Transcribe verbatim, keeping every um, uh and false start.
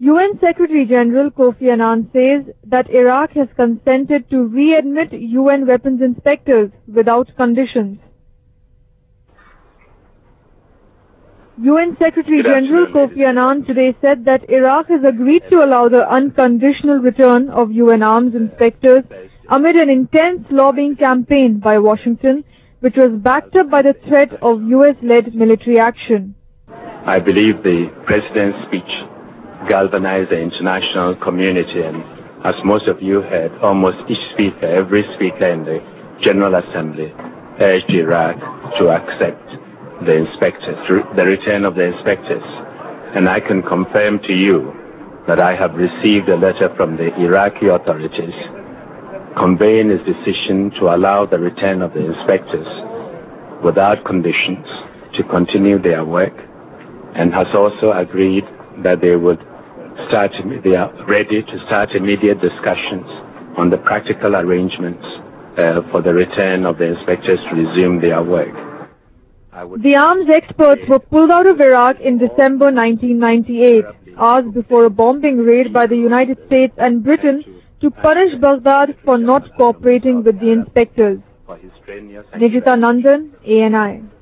U N Secretary General Kofi Annan says that Iraq has consented to readmit U N weapons inspectors without conditions. U N Secretary General Kofi Annan today said that Iraq has agreed to allow the unconditional return of U N arms inspectors amid an intense lobbying campaign by Washington, which was backed up by the threat of U S-led military action. I believe the President's speech galvanized the international community, and as most of you heard, almost each speaker, every speaker in the General Assembly urged Iraq to accept the inspectors, the return of the inspectors. And I can confirm to you that I have received a letter from the Iraqi authorities conveying his decision to allow the return of the inspectors without conditions to continue their work, and has also agreed that they would start, they are ready to start immediate discussions on the practical arrangements uh, for the return of the inspectors to resume their work. The arms experts were pulled out of Iraq in December nineteen ninety-eight, hours before a bombing raid by the United States and Britain to punish Baghdad for not cooperating with the inspectors. Nijita Nandan, A N I.